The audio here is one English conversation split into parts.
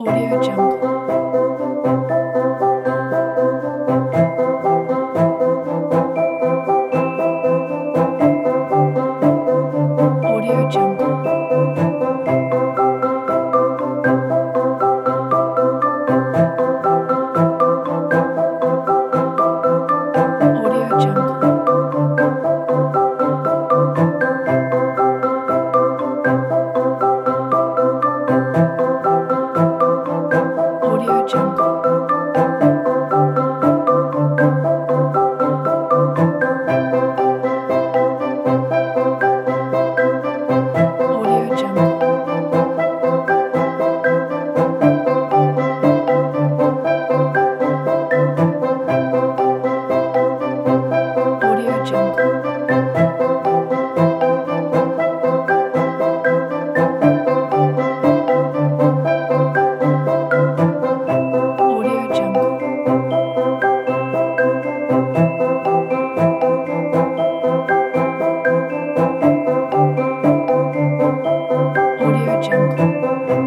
Audio Jungle. Audio Jungle. Audio Jungle. Audio Jungle. Audio Jungle. Audio Jungle. Audio Jungle. Audio Jungle.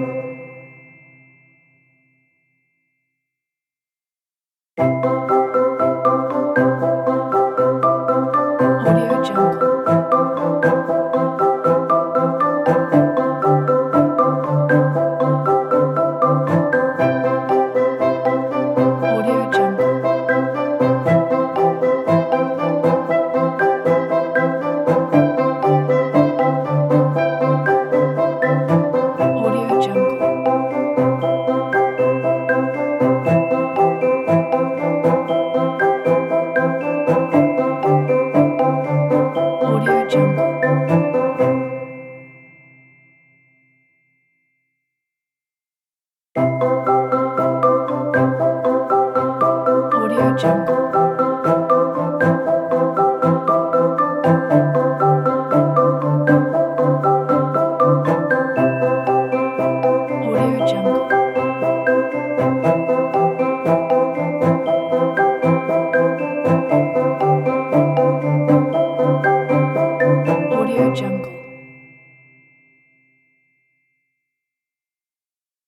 Audio Jungle. Audio Jungle. Audio Jungle. Audio Jungle. Audio Jungle.